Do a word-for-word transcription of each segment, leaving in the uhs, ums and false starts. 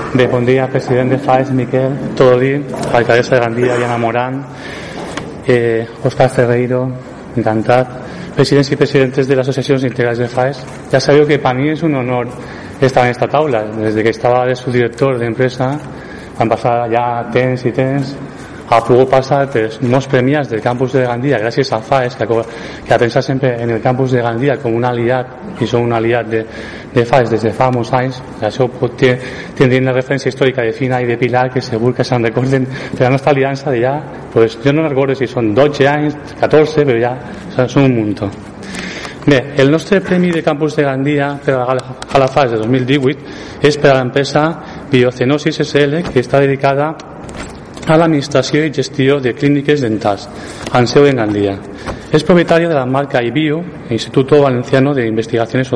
Bé, bon dia, president de FAES, Miquel Todí, alcaldessa de Gandia, Diana Morán, eh, Òscar Ferreiro, encantat, presidents i presidentes de les associacions integrals de FAES. Ja sabeu que per mi és un honor estar en esta taula. Des que estava de subdirector d'empresa van passar ja temps i temps, ha pogut passar per molts premiats del campus de Gandia gràcies a FAES, que, que ha pensat sempre en el campus de Gandia com un aliat, i som un aliat de, de FAES des de fa molts anys. Això pot tenir una referència històrica de Fina i de Pilar, que segur que se'n recorden de la nostra aliança de ja, pues, jo no recordo si són dotze anys, catorze, però ja són un muntó. Bé, el nostre premi de campus de Gandia per a la FAES de dos mil divuit és per a l'empresa Biocenosis S L, que està dedicada a l'administració i gestió de clíniques dentals, amb seu en Gandia. És propietària de la marca IBIO, Instituto Valenciano de Investigaciones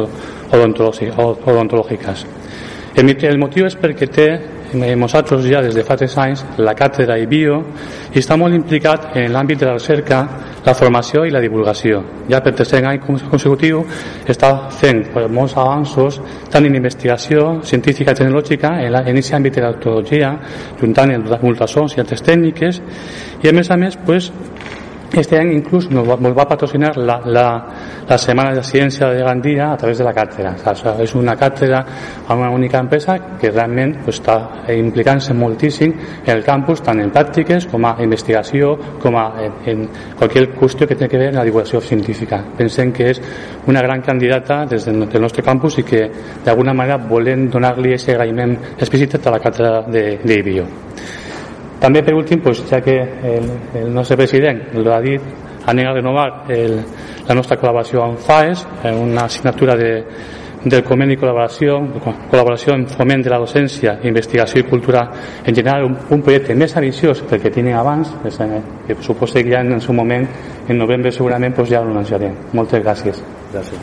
Odontológicas. El motiu és perquè té, nosaltres ja des de fa tres anys, la càtedra IBIO, i està molt implicat en l'àmbit de la recerca, la formació i la divulgació. Ja per tercer any consecutiu està fent molts avanços tant en investigació científica i tecnològica en aquest àmbit de l'odontologia, juntant els ultrasons i altres tècniques, i a més a més pues, este any inclús nos va, nos va patrocinar la, la, la Setmana de Ciència de Gandia a través de la càtedra. O sigui, és una càtedra a una única empresa que realment pues, està implicant-se moltíssim en el campus, tant en pràctiques com a investigació, com a en, en qualsevol qüestió que té que veure amb la divulgació científica. Pensem que és una gran candidata des del, del nostre campus i que d'alguna manera volem donar-li aquest agraïment explícit a la càtedra d'IBIO. També, per últim, pues, ja que el, el nostre president l'ha dit, anem a renovar el, la nostra col·laboració amb FAES, en una assignatura de, del conveni de col·laboració, col·laboració en foment de la docència, investigació i cultura en general, un, un projecte més ambiciós del que tenen abans, que suposo que ja en el seu moment, en novembre segurament, pues, ja ho anunciarem. Moltes gràcies. Gràcies.